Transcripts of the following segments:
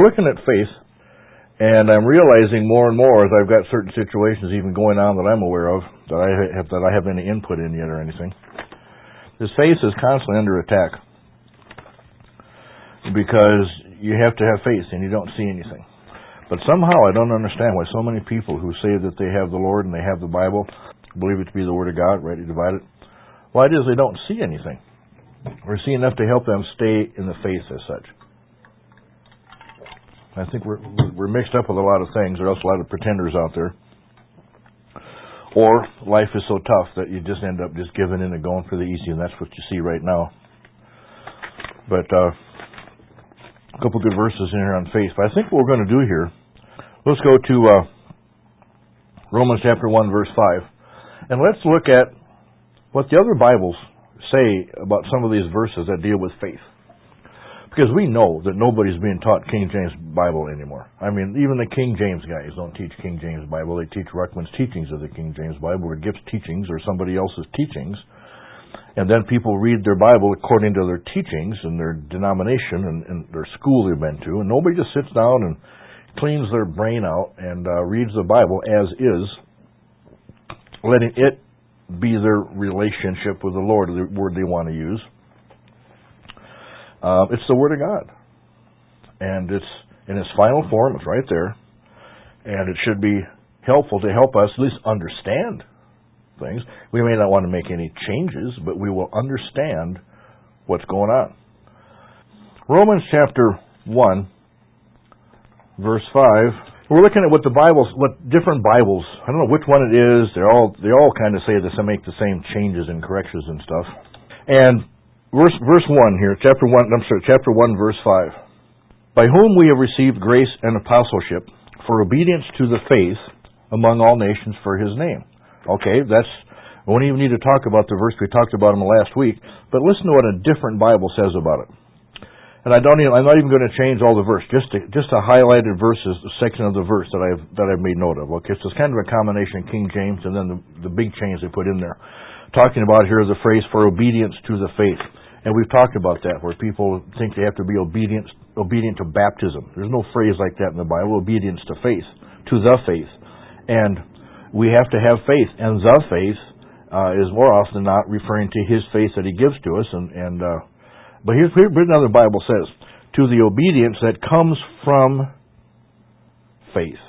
looking at faith, and I'm realizing more and more as I've got certain situations even going on that I'm aware of that I have any input in yet or anything. This faith is constantly under attack because you have to have faith and you don't see anything. But somehow I don't understand why so many people who say that they have the Lord and they have the Bible, believe it to be the Word of God, rightly divide it, why it is they don't see anything or see enough to help them stay in the faith as such. I think we're mixed up with a lot of things. There are also a lot of pretenders out there. Or life is so tough that you just end up just giving in and going for the easy, and that's what you see right now. But a couple good verses in here on faith. But I think what we're going to do here, let's go to Romans chapter 1, verse 5. And let's look at what the other Bibles say about some of these verses that deal with faith. Because we know that nobody's being taught King James Bible anymore. I mean, even the King James guys don't teach King James Bible. They teach Ruckman's teachings of the King James Bible, or Gibbs' teachings, or somebody else's teachings. And then people read their Bible according to their teachings and their denomination and their school they've been to. And nobody just sits down and cleans their brain out and reads the Bible as is, letting it be their relationship with the Lord, the word they want to use. It's the Word of God. And it's in its final form. It's right there. And it should be helpful to help us at least understand things. We may not want to make any changes, but we will understand what's going on. Romans chapter 1, verse 5. We're looking at what different Bibles, I don't know which one it is, they all kind of say this and make the same changes and corrections and stuff. And Verse 1 here, chapter 1, verse 5. By whom we have received grace and apostleship for obedience to the faith among all nations for His name. Okay, we don't even need to talk about the verse we talked about in the last week, but listen to what a different Bible says about it. And I'm not even going to change all the verse, just a highlighted verses, the section of the verse that I've made note of. Okay, so it's kind of a combination of King James and then the big change they put in there. Talking about here the phrase for obedience to the faith. And we've talked about that, where people think they have to be obedient to baptism. There's no phrase like that in the Bible, obedience to faith, to the faith. And we have to have faith. And the faith is more often than not referring to His faith that He gives to us. But here's another Bible says, to the obedience that comes from faith.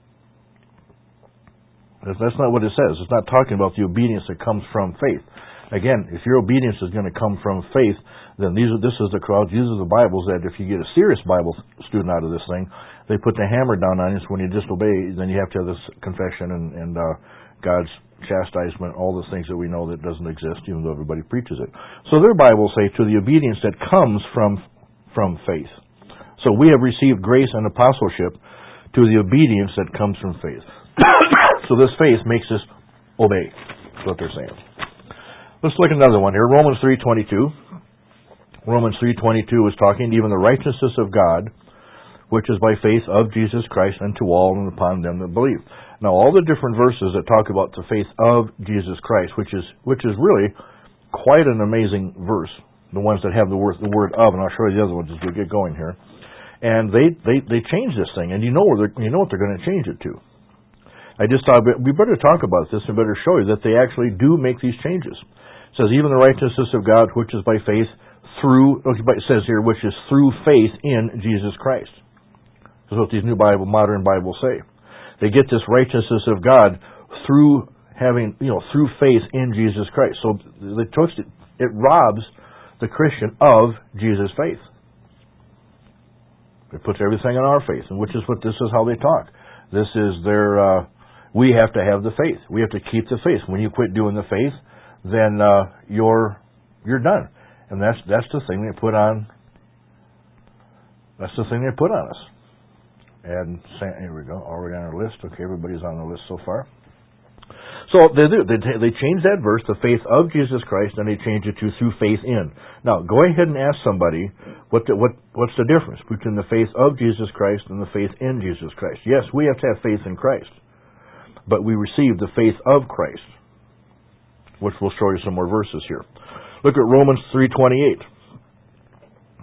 That's not what it says. It's not talking about the obedience that comes from faith. Again, if your obedience is going to come from faith, then these are the Bibles that if you get a serious Bible student out of this thing, they put the hammer down on you. So when you disobey, then you have to have this confession and God's chastisement, all the things that we know that doesn't exist, even though everybody preaches it. So their Bibles say to the obedience that comes from faith. So we have received grace and apostleship to the obedience that comes from faith. So this faith makes us obey. That's what they're saying. Let's look at another one here. Romans 3:22. Romans 3:22 is talking even the righteousness of God, which is by faith of Jesus Christ unto all and upon them that believe. Now, all the different verses that talk about the faith of Jesus Christ, which is really quite an amazing verse. The ones that have the word of, and I'll show you the other ones as we get going here. And they change this thing, and you know what they're going to change it to. I just thought we better talk about this and better show you that they actually do make these changes. It says, even the righteousness of God, which is by faith it says here, which is through faith in Jesus Christ. That's what these new modern Bibles say. They get this righteousness of God through through faith in Jesus Christ. So it robs the Christian of Jesus' faith. It puts everything on our faith, and this is how they talk. This is we have to have the faith. We have to keep the faith. When you quit doing the faith, then you're done. And that's the thing they put on. That's the thing they put on us. And here we go, already on our list. Okay, everybody's on the list so far. So they do. They change that verse, the faith of Jesus Christ, and they change it to through faith in. Now, go ahead and ask somebody what's the difference between the faith of Jesus Christ and the faith in Jesus Christ. Yes, we have to have faith in Christ, but we receive the faith of Christ, which we'll show you some more verses here. Look at Romans 3:28.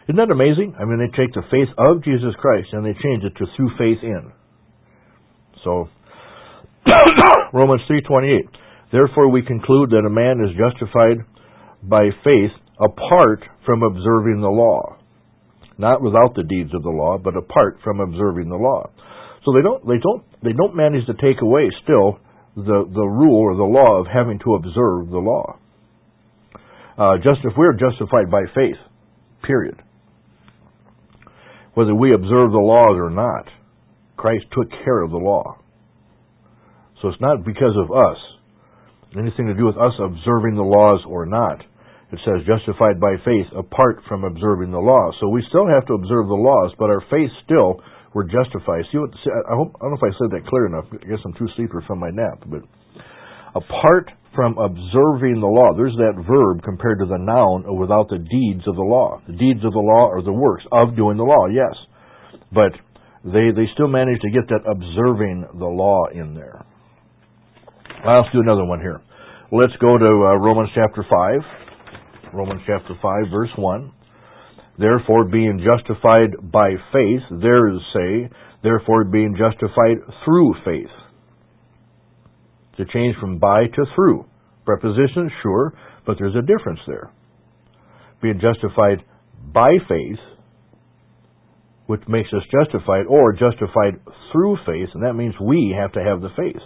Isn't that amazing? I mean, they take the faith of Jesus Christ and they change it to through faith in. So, Romans 3:28. Therefore we conclude that a man is justified by faith apart from observing the law. Not without the deeds of the law, but apart from observing the law. So they don't manage to take away still the rule or the law of having to observe the law. Just if we're justified by faith, period. Whether we observe the laws or not, Christ took care of the law. So it's not because of us, anything to do with us observing the laws or not. It says justified by faith apart from observing the law. So we still have to observe the laws, but our faith still, we're justified. I don't know if I said that clear enough. I guess I'm too sleepy from my nap. But apart from observing the law, there's that verb compared to the noun without the deeds of the law. The deeds of the law are the works of doing the law, yes. But they still manage to get that observing the law in there. Let's do another one here. Let's go to Romans chapter 5. Romans chapter 5, verse 1. Therefore, being justified by faith, there is say, therefore being justified through faith. To change from by to through. Preposition, sure, but there's a difference there. Being justified by faith, which makes us justified, or justified through faith, and that means we have to have the faith.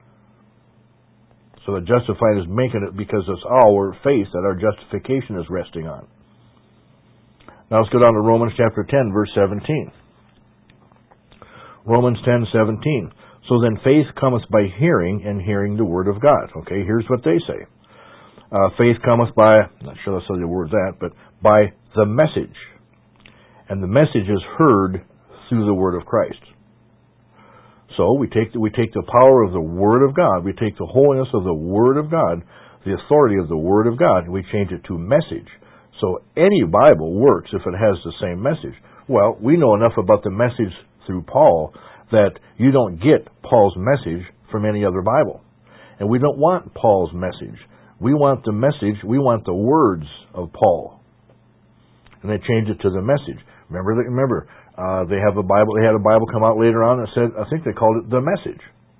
So the justified is making it because it's our faith that our justification is resting on. Now let's go down to Romans chapter 10, verse 17. Romans 10:17. So then faith cometh by hearing, and hearing the word of God. Okay, here's what they say. Faith cometh by, I'm not sure that's how the word's at, but by the message. And the message is heard through the word of Christ. So we take the power of the Word of God, we take the holiness of the Word of God, the authority of the Word of God, and we change it to message. So any Bible works if it has the same message. Well, we know enough about the message through Paul that you don't get Paul's message from any other Bible. And we don't want Paul's message. We want the message, we want the words of Paul. And they change it to the message. Remember, they had a Bible come out later on that said, I think they called it the message.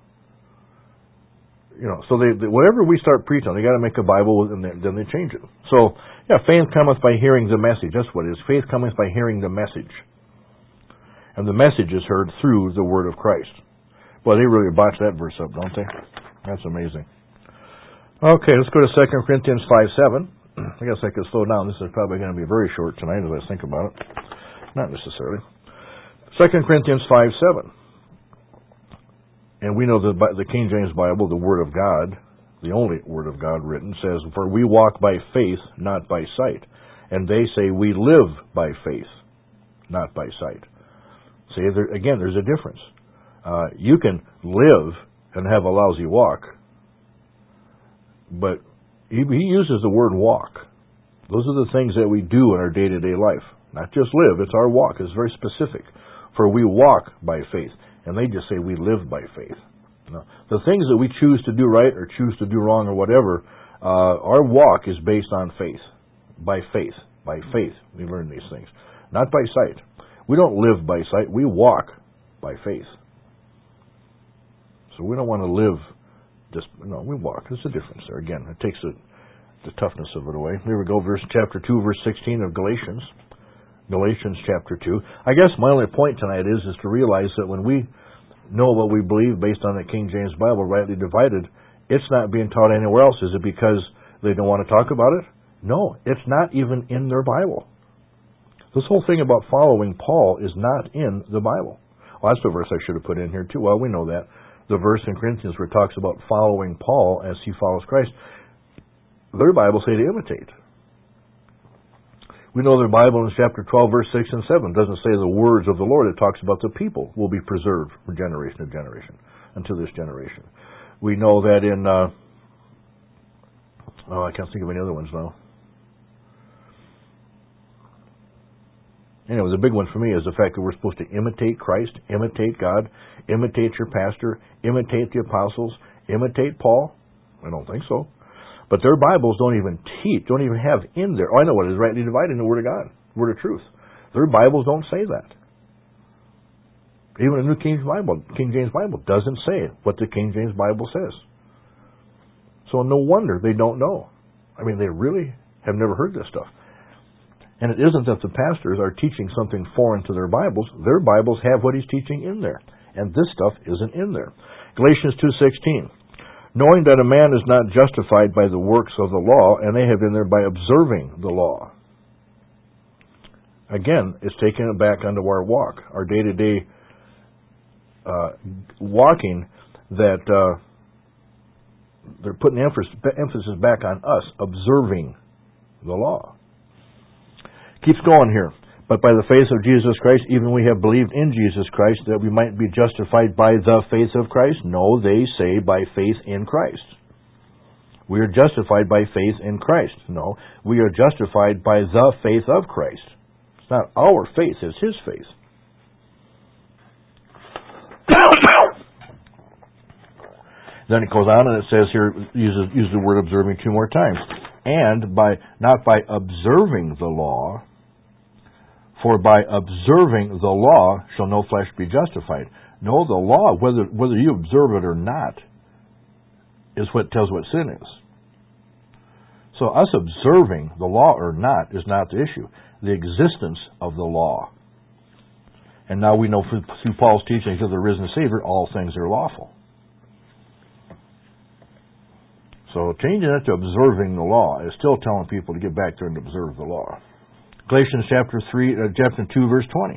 So whatever we start preaching, they got to make a Bible and then they change it. So, faith cometh by hearing the message. That's what it is. Faith cometh by hearing the message. And the message is heard through the word of Christ. Boy, they really botch that verse up, don't they? That's amazing. Okay, let's go to 2 Corinthians 5:7. I guess I could slow down. This is probably going to be very short tonight as I think about it. Not necessarily. 2 Corinthians 5:7. And we know that the King James Bible, the Word of God, the only Word of God written, says, for we walk by faith, not by sight. And they say we live by faith, not by sight. See, again, there's a difference. You can live and have a lousy walk, but he uses the word walk. Those are the things that we do in our day-to-day life. Not just live, it's our walk. It's very specific. For we walk by faith. And they just say we live by faith. Now, the things that we choose to do right or choose to do wrong or whatever, our walk is based on faith. By faith. By faith we learn these things. Not by sight. We don't live by sight. We walk by faith. So we don't want to live we walk. There's a difference there. Again, it takes the toughness of it away. Here we go, chapter 2, verse 16 of Galatians. Galatians chapter 2. I guess my only point tonight is to realize that when we know what we believe based on the King James Bible, rightly divided, it's not being taught anywhere else. Is it because they don't want to talk about it? No, it's not even in their Bible. This whole thing about following Paul is not in the Bible. Well, that's the verse I should have put in here too. Well, we know that. The verse in Corinthians where it talks about following Paul as he follows Christ. Their Bibles say to imitate. We know their Bible in chapter 12, verse 6 and 7 doesn't say the words of the Lord. It talks about the people will be preserved from generation to generation unto this generation. We know that in, I can't think of any other ones now. Anyway, the big one for me is the fact that we're supposed to imitate Christ, imitate God, imitate your pastor, imitate the apostles, imitate Paul. I don't think so. But their Bibles don't even have in there. Oh, I know what it is, rightly dividing the Word of God, Word of truth. Their Bibles don't say that. Even the New King James Bible doesn't say what the King James Bible says. So no wonder they don't know. I mean, they really have never heard this stuff. And it isn't that the pastors are teaching something foreign to their Bibles. Their Bibles have what he's teaching in there. And this stuff isn't in there. Galatians 2:16. Knowing that a man is not justified by the works of the law, and they have been there by observing the law. Again, it's taking it back onto our walk, our day-to-day walking, that they're putting emphasis back on us, observing the law. Keeps going here. But by the faith of Jesus Christ, even we have believed in Jesus Christ, that we might be justified by the faith of Christ? No, they say by faith in Christ. We are justified by faith in Christ. No, we are justified by the faith of Christ. It's not our faith, it's His faith. Then it goes on and it says here, uses the word observing 2 more times. And not by observing the law, for by observing the law shall no flesh be justified. No, the law, whether you observe it or not, is what tells what sin is. So us observing the law or not is not the issue. The existence of the law. And now we know through Paul's teachings of the risen Savior, all things are lawful. So changing it to observing the law is still telling people to get back there and observe the law. Galatians chapter 2, verse 20.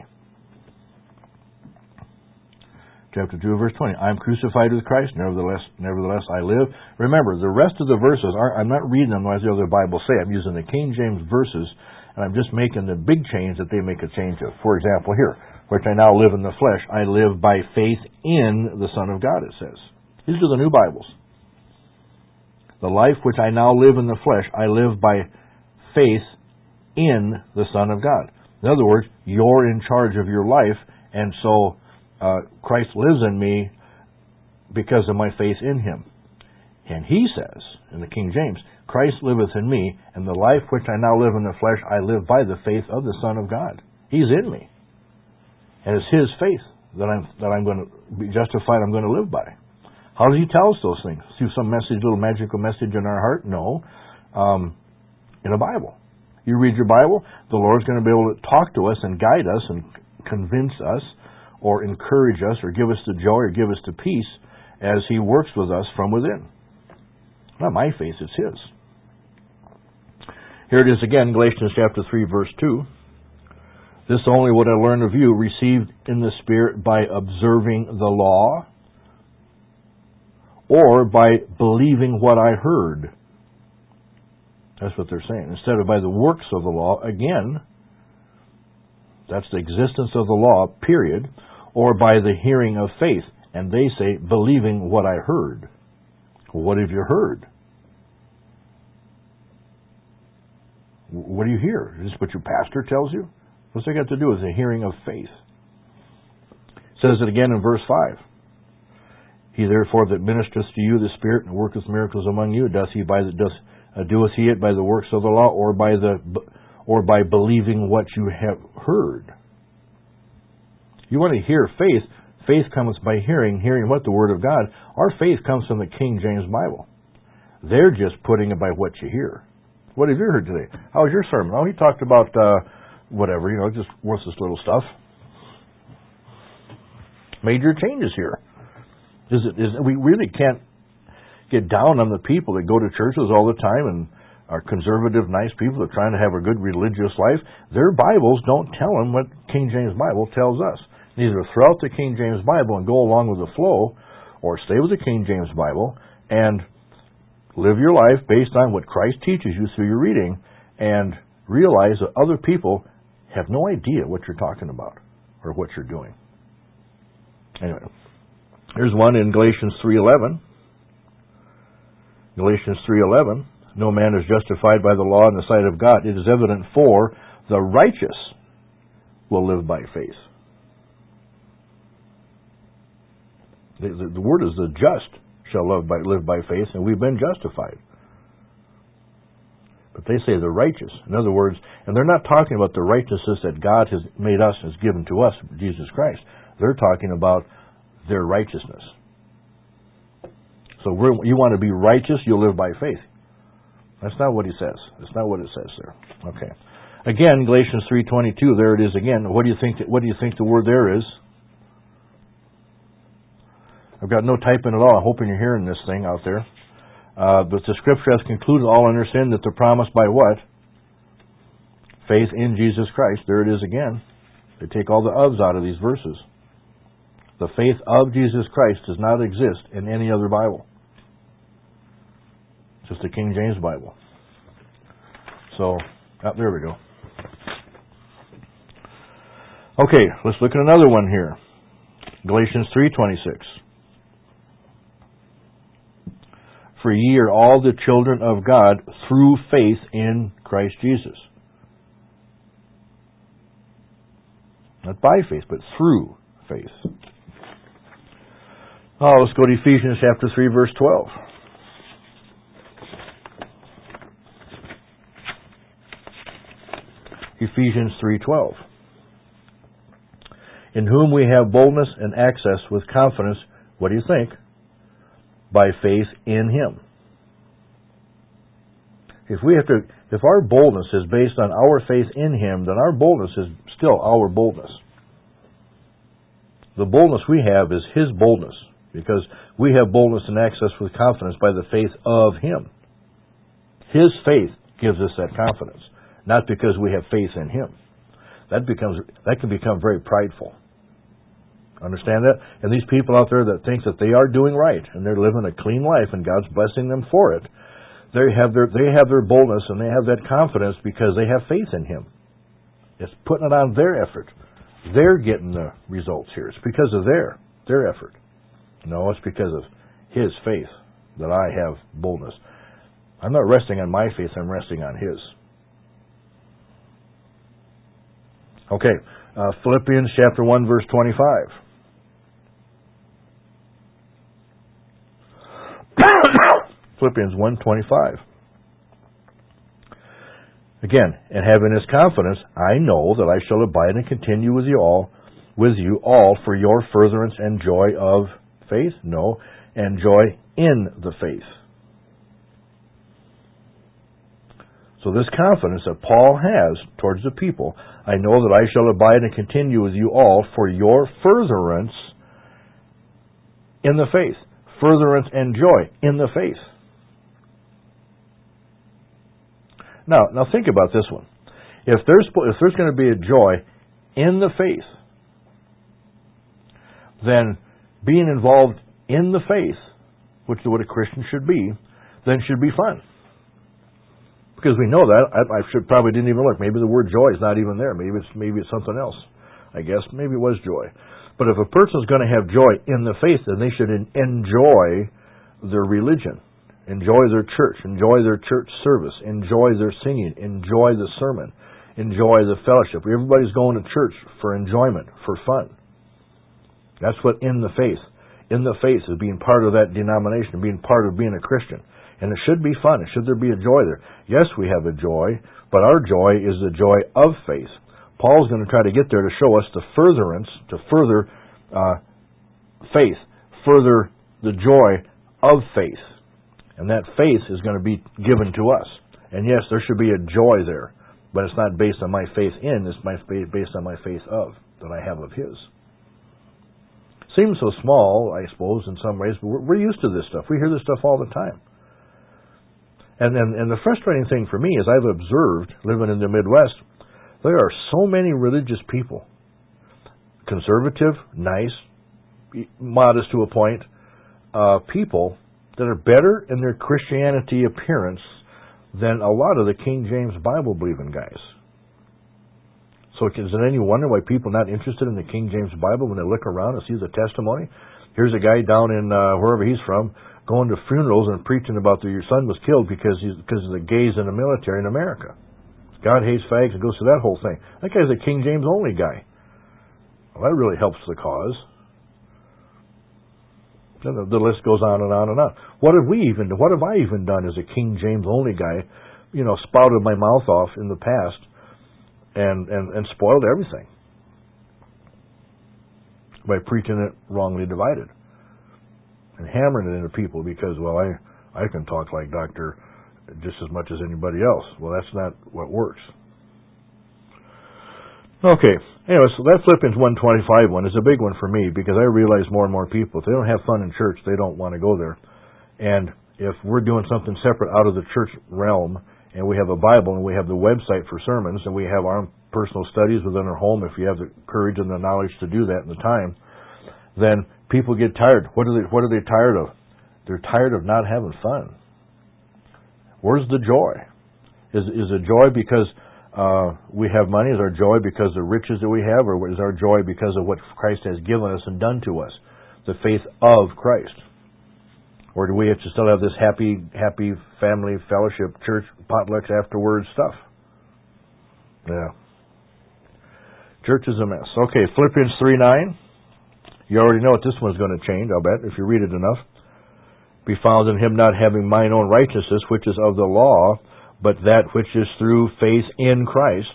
Chapter 2, verse 20. I am crucified with Christ, nevertheless I live. Remember, the rest of the verses, I'm not reading them as the other Bibles say. I'm using the King James verses, and I'm just making the big change that they make a change of. For example, here, which I now live in the flesh, I live by faith in the Son of God, it says. These are the new Bibles. The life which I now live in the flesh, I live by faith in the Son of God. In other words, you're in charge of your life, and so Christ lives in me because of my faith in Him. And He says, in the King James, Christ liveth in me, and the life which I now live in the flesh, I live by the faith of the Son of God. He's in me. And it's His faith that I'm going to be justified, I'm going to live by. How does He tell us those things? Through some little magical message in our heart? No. In a Bible. You read your Bible, the Lord's going to be able to talk to us and guide us and convince us or encourage us or give us the joy or give us the peace as He works with us from within. Not my faith, it's His. Here it is again, Galatians chapter 3, verse 2. This only would I learn of you, received in the Spirit by observing the law, or by believing what I heard. That's what they're saying. Instead of by the works of the law, again, that's the existence of the law, period, or by the hearing of faith. And they say, believing what I heard. Well, what have you heard? What do you hear? Is this what your pastor tells you? What's that got to do with the hearing of faith? It says it again in verse 5. He therefore that ministereth to you the Spirit and worketh miracles among you, doeth he it by the works of the law, or by believing what you have heard? You want to hear faith. Faith comes by hearing what? The Word of God. Our faith comes from the King James Bible. They're just putting it by what you hear. What have you heard today? How was your sermon? Oh, he talked about whatever, just worthless little stuff. Major changes here. We really can't get down on the people that go to churches all the time and are conservative, nice people that are trying to have a good religious life. Their Bibles don't tell them what King James Bible tells us. Either throw out the King James Bible and go along with the flow, or stay with the King James Bible and live your life based on what Christ teaches you through your reading, and realize that other people have no idea what you're talking about or what you're doing. Anyway. Here's one in Galatians 3:11. Galatians 3:11. No man is justified by the law in the sight of God. It is evident, for the righteous will live by faith. The word is the just shall live by faith, and we've been justified. But They say the righteous. In other words, and they're not talking about the righteousness that God has made us, has given to us, Jesus Christ. They're talking about their righteousness. So you want to be righteous, you'll live by faith. That's not what he says. That's not what it says there. Okay. Again, Galatians 3:22. There it is again. What do you think the word there is? I've got no typing at all. I'm hoping you're hearing this thing out there. But the Scripture has concluded all understand that they're promised by what? Faith in Jesus Christ. There it is again. They take all the ofs out of these verses. The faith of Jesus Christ does not exist in any other Bible. Just the King James Bible. So, there we go. Okay, let's look at another one here. Galatians 3:26. For ye are all the children of God through faith in Christ Jesus. Not by faith, but through faith. Oh, let's go to Ephesians chapter 3, verse 12. Ephesians 3:12. In whom we have boldness and access with confidence, what do you think? By faith in Him. If our boldness is based on our faith in Him, then our boldness is still our boldness. The boldness we have is His boldness, because we have boldness and access with confidence by the faith of Him. His faith gives us that confidence, not because we have faith in Him. That can become very prideful. Understand that? And these people out there that think that they are doing right and they're living a clean life and God's blessing them for it, they have their boldness and they have that confidence because they have faith in Him. It's putting it on their effort. They're getting the results here. It's because of their effort. No, it's because of His faith that I have boldness. I'm not resting on my faith, I'm resting on His. Okay, Philippians chapter 1, verse 25. Philippians 1:25. Again, and having this confidence, I know that I shall abide and continue with you all for your furtherance and joy of faith? No, and joy in the faith. So this confidence that Paul has towards the people, I know that I shall abide and continue with you all for your furtherance in the faith. Furtherance and joy in the faith. Now think about this one. If there's going to be a joy in the faith, then being involved in the faith, which is what a Christian should be, then should be fun. Because we know that. I probably didn't even look. Maybe the word joy is not even there. Maybe it's something else. I guess maybe it was joy. But if a person's going to have joy in the faith, then they should enjoy their religion, enjoy their church, enjoy their church service, enjoy their singing, enjoy the sermon, enjoy the fellowship. Everybody's going to church for enjoyment, for fun. That's what in the faith. In the faith is being part of that denomination, being part of being a Christian. And it should be fun. Should there be a joy there? Yes, we have a joy, but our joy is the joy of faith. Paul's going to try to get there to show us the furtherance, to further faith, further the joy of faith. And that faith is going to be given to us. And yes, there should be a joy there, but it's not based on my faith in, it's based on my faith of, that I have of His. Seems so small, I suppose, in some ways, but we're used to this stuff. We hear this stuff all the time. And the frustrating thing for me is I've observed, living in the Midwest, there are so many religious people, conservative, nice, modest to a point, people that are better in their Christianity appearance than a lot of the King James Bible believing guys. So is it any wonder why people are not interested in the King James Bible when they look around and see the testimony? Here's a guy down in wherever he's from, going to funerals and preaching about your son was killed because of the gays in the military in America. God hates fags and goes through that whole thing. That guy's a King James only guy. Well, that really helps the cause. Then the list goes on and on and on. What have I even done as a King James only guy? spouted my mouth off in the past and spoiled everything by preaching it wrongly divided and hammering it into people because, well, I can talk like Doctor just as much as anybody else. Well, that's not what works. Okay, anyway, so that Philippians 1:25 one is a big one for me because I realize more and more people, if they don't have fun in church, they don't want to go there. And if we're doing something separate out of the church realm, and we have a Bible, and we have the website for sermons, and we have our personal studies within our home, if you have the courage and the knowledge to do that and the time, then people get tired. What are they tired of? They're tired of not having fun. Where's the joy? Is it joy because we have money? Is our joy because of the riches that we have? Or is our joy because of what Christ has given us and done to us? The faith of Christ. Or do we have to still have this happy family fellowship, church, potlucks afterwards stuff? Yeah. Church is a mess. Okay, Philippians 3:9. You already know what this one's going to change, I'll bet, if you read it enough. Be found in him, not having mine own righteousness, which is of the law, but that which is through faith in Christ.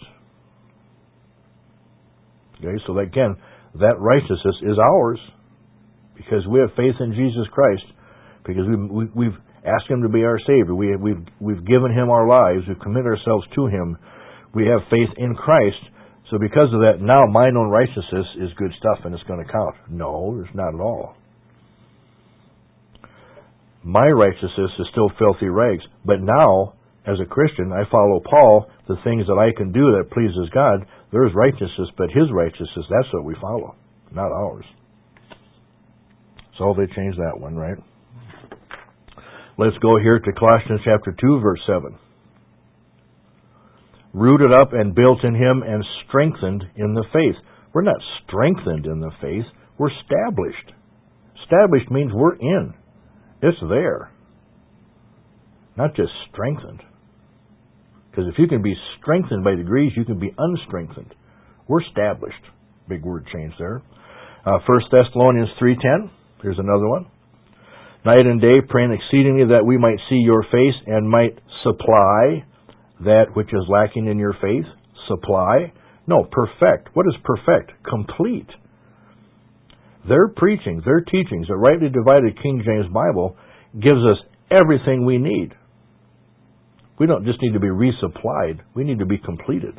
Okay, so again, that righteousness is ours because we have faith in Jesus Christ, because we've asked him to be our Savior. We've given him our lives. We've committed ourselves to him. We have faith in Christ. So because of that, now mine own righteousness is good stuff and it's going to count. No, it's not at all. My righteousness is still filthy rags. But now, as a Christian, I follow Paul, the things that I can do that pleases God, there's righteousness, but his righteousness, that's what we follow, not ours. So they changed that one, right? Let's go here to Colossians chapter 2, verse 7. Rooted up and built in him and strengthened in the faith. We're not strengthened in the faith, we're established. Established means we're in. It's there. Not just strengthened. Because if you can be strengthened by degrees, you can be unstrengthened. We're established. Big word change there. 1 Thessalonians 3:10. Here's another one. Night and day praying exceedingly that we might see your face and might supply that which is lacking in your faith. Supply? No, perfect. What is perfect? Complete. Their preaching, their teachings, the rightly divided King James Bible gives us everything we need. We don't just need to be resupplied. We need to be completed.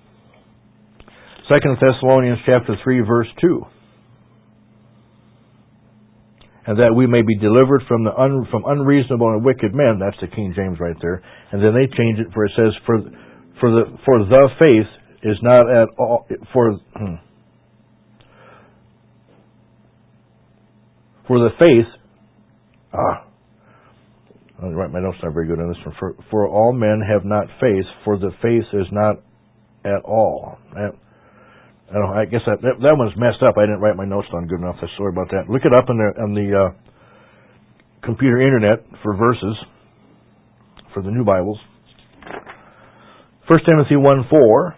2 Thessalonians chapter 3, verse 2. And that we may be delivered from unreasonable and wicked men. That's the King James right there. And then they change it where it says, for the faith is not at all for the faith. I'll write my notes not very good on this one. For all men have not faith, for the faith is not at all. I guess that one's messed up. I didn't write my notes down good enough. I'm sorry about that. Look it up on the computer internet for verses for the new Bibles. 1 Timothy 1:4.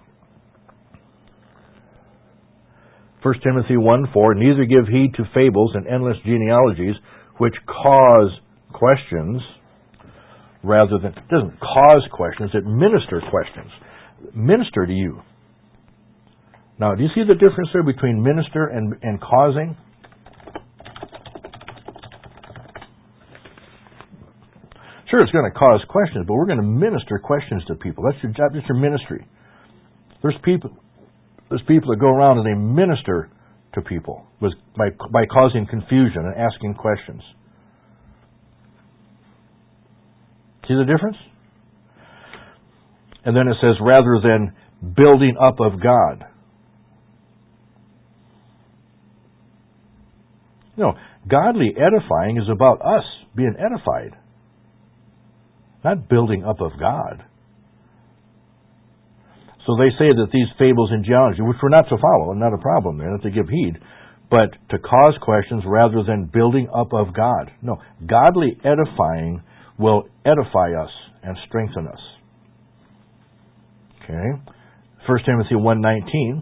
1 Timothy 1:4. Neither give heed to fables and endless genealogies, which cause questions, rather than, it doesn't cause questions, it minister questions. Minister to you. Now, do you see the difference there between minister and causing? Sure, it's going to cause questions, but we're going to minister questions to people. That's your job. That's your ministry. There's people that go around and they minister to people by causing confusion and asking questions. See the difference? And then it says, rather than building up of God. No, godly edifying is about us being edified, not building up of God. So they say that these fables in genealogy, which we're not to follow, and not a problem there, not to give heed, but to cause questions rather than building up of God. No, godly edifying will edify us and strengthen us. Okay, 1 Timothy 1:19.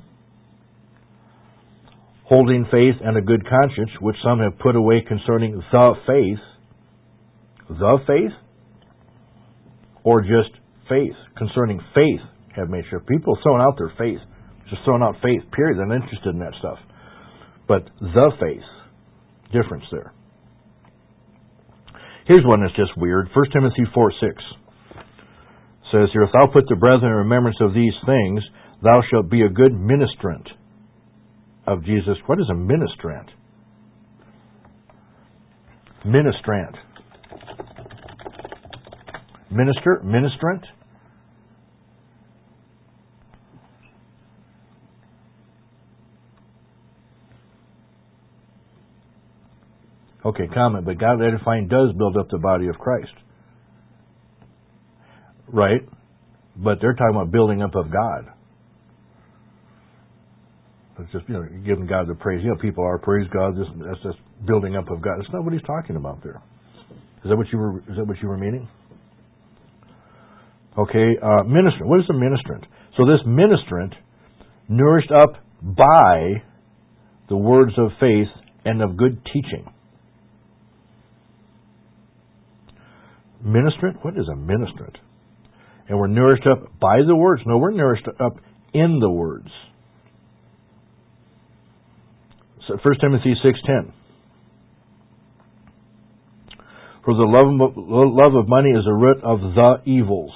Holding faith and a good conscience, which some have put away concerning the faith, or just Faith. Concerning faith have made sure. People throwing out their faith. Just throwing out faith, period. They're not interested in that stuff. But the faith. Difference there. Here's one that's just weird. 1 Timothy 4:6 says here, if thou put the brethren in remembrance of these things, thou shalt be a good ministrant of Jesus. What is a ministrant? Ministrant. Minister? Ministrant? Okay, comment, but God edifying does build up the body of Christ. Right? But they're talking about building up of God. It's just, giving God the praise. People are, praise God, that's just building up of God. That's not what he's talking about there. Is that what you were meaning? Okay, ministrant. What is a ministrant? So this ministrant, nourished up by the words of faith and of good teaching. Ministrant? What is a ministrant? And we're nourished up by the words. No, we're nourished up in the words. So 1 Timothy 6:10. For the love of money is a root of the evils.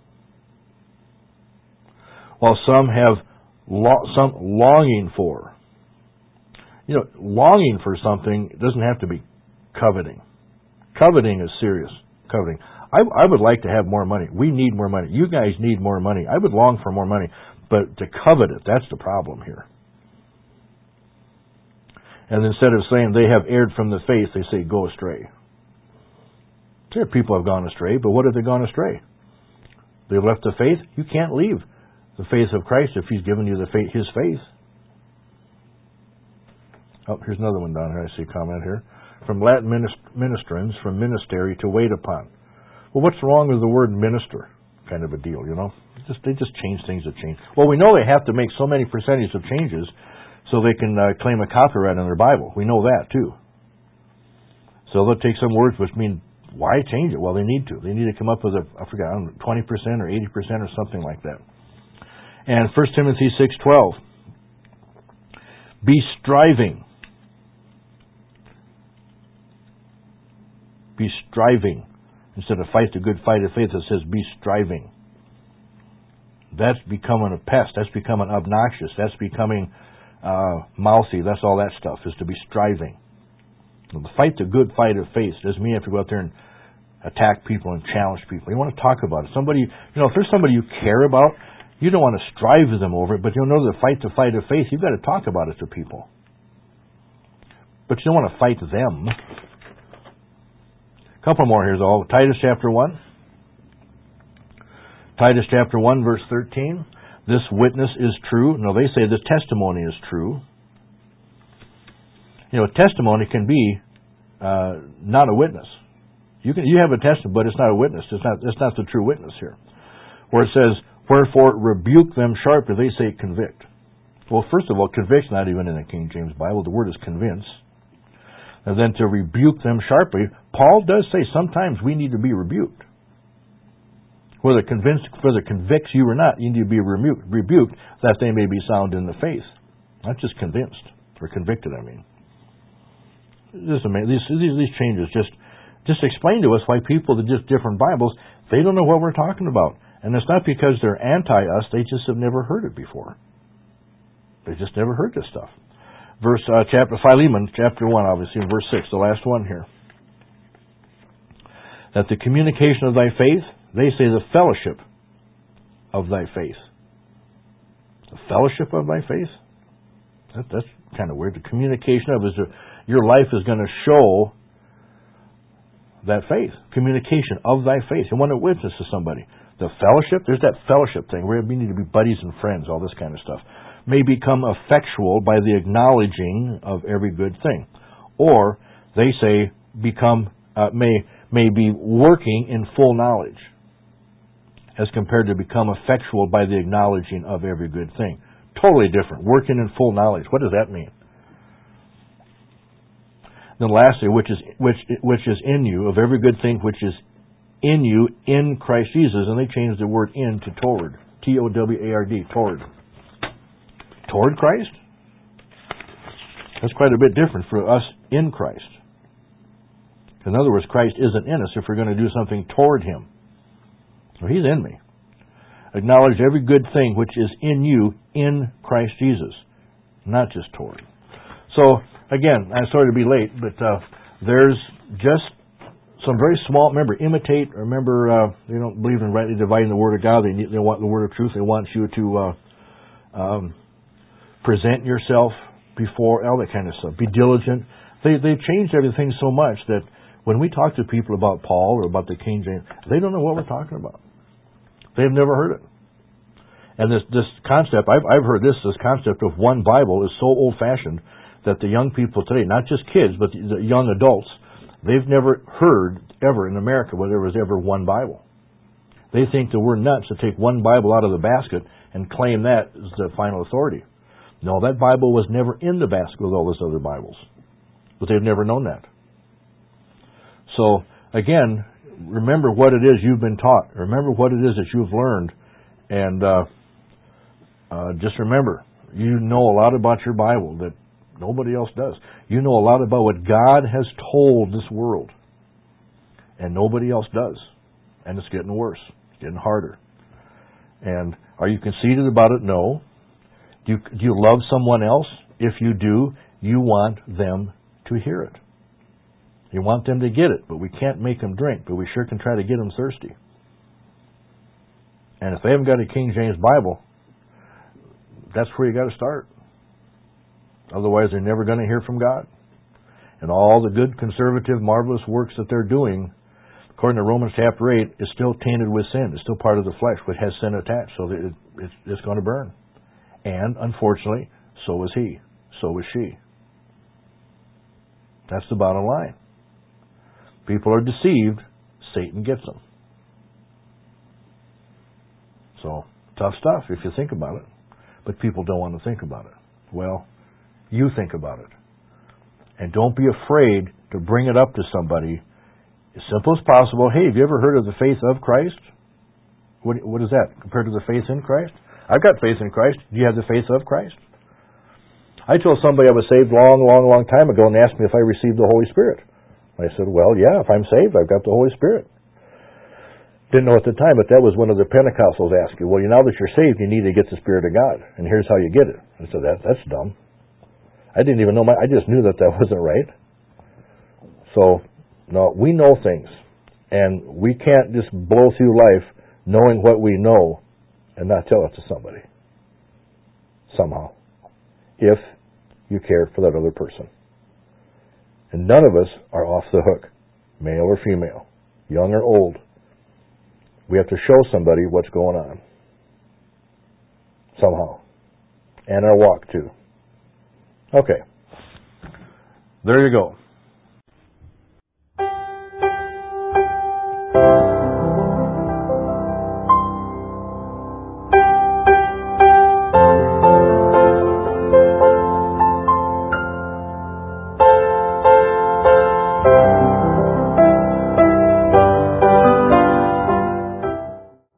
While some have some longing for. Longing for something doesn't have to be coveting. Coveting is serious. Coveting. I would like to have more money. We need more money. You guys need more money. I would long for more money. But to covet it, that's the problem here. And instead of saying they have erred from the faith, they say go astray. Sure, people have gone astray, but what have they gone astray? They've left the faith. You can't leave the faith of Christ if he's given you his faith. Oh, here's another one down here. I see a comment here. From Latin ministrans, from ministeri, to wait upon. Well, what's wrong with the word minister? Kind of a deal, They just change things that change. Well, we know they have to make so many percentage of changes so they can claim a copyright on their Bible. We know that, too. So they'll take some words which mean, why change it? Well, they need to. They need to come up with 20% or 80% or something like that. And 1 Timothy 6:12. Be striving. Be striving. Instead of fight the good fight of faith, it says be striving. That's becoming a pest. That's becoming obnoxious. That's becoming mouthy. That's all that stuff, is to be striving. Fight the good fight of faith doesn't mean you have to go out there and attack people and challenge people. You want to talk about it. Somebody, if there's somebody you care about, you don't want to strive with them over it, but in order to fight the fight of faith, you've got to talk about it to people. But you don't want to fight them. A couple more here. Titus chapter 1. Titus chapter 1, verse 13. This witness is true. No, they say this testimony is true. Testimony can be not a witness. You have a testimony, but it's not a witness. It's not the true witness here. Where it says, wherefore rebuke them sharply. They say convict. Well, first of all, convict's not even in the King James Bible. The word is convince. And then to rebuke them sharply, Paul does say sometimes we need to be rebuked. Whether it convicts you or not, you need to be rebuked that they may be sound in the faith. Not just convinced, or convicted, I mean. These changes just explain to us why people that just different Bibles, they don't know what we're talking about. And it's not because they're anti-us, they just have never heard it before. They just never heard this stuff. Philemon, chapter 1, obviously, in verse 6, the last one here. That the communication of thy faith, they say the fellowship of thy faith. The fellowship of thy faith? That's kind of weird. The communication of your life is going to show that faith. Communication of thy faith. You want to witness to somebody. The fellowship, there's that fellowship thing where we need to be buddies and friends, all this kind of stuff. May become effectual by the acknowledging of every good thing. Or, they say, may be working in full knowledge, as compared to become effectual by the acknowledging of every good thing. Totally different. Working in full knowledge. What does that mean? Then lastly, which is in you, of every good thing which is in you, in Christ Jesus. And they changed the word in to toward. T-O-W-A-R-D, toward. Toward Christ? That's quite a bit different for us in Christ. In other words, Christ isn't in us if we're going to do something toward Him. So He's in me. Acknowledge every good thing which is in you in Christ Jesus, not just toward. So, again, I'm sorry to be late, but there's just some very small, remember, imitate, remember, they don't believe in rightly dividing the Word of God. They want the Word of truth. They want you to present yourself before, all that kind of stuff. Be diligent. They've changed everything so much that when we talk to people about Paul or about the King James, they don't know what we're talking about. They've never heard it. And this concept, I've heard this concept of one Bible is so old-fashioned that the young people today, not just kids, but the young adults, they've never heard ever in America where there was ever one Bible. They think that we're nuts to take one Bible out of the basket and claim that as the final authority. No, that Bible was never in the basket with all those other Bibles. But they've never known that. So, again, remember what it is you've been taught. Remember what it is that you've learned. And just remember, you know a lot about your Bible that nobody else does. You know a lot about what God has told this world. And nobody else does. And it's getting worse. It's getting harder. And are you conceited about it? No. Do you love someone else? If you do, you want them to hear it. You want them to get it, but we can't make them drink, but we sure can try to get them thirsty. And if they haven't got a King James Bible, that's where you got to start. Otherwise, they're never going to hear from God. And all the good, conservative, marvelous works that they're doing, according to Romans chapter 8, is still tainted with sin. It's still part of the flesh, which has sin attached, so that it's going to burn. And, unfortunately, so is he. So is she. That's the bottom line. People are deceived. Satan gets them. So, tough stuff if you think about it. But people don't want to think about it. Well, you think about it. And don't be afraid to bring it up to somebody as simple as possible. Hey, have you ever heard of the faith of Christ? What is that compared to the faith in Christ? I've got faith in Christ. Do you have the faith of Christ? I told somebody I was saved long time ago, and they asked me if I received the Holy Spirit. I said, well, yeah, if I'm saved, I've got the Holy Spirit. Didn't know at the time, but that was one of the Pentecostals asking, well, now that you're saved, you need to get the Spirit of God, and here's how you get it. I said, that's dumb. I didn't even know, I just knew that wasn't right. So, no, we know things, and we can't just blow through life knowing what we know and not tell it to somebody. Somehow. If you care for that other person. And none of us are off the hook, male or female, young or old. We have to show somebody what's going on. Somehow. And our walk, too. Okay. There you go.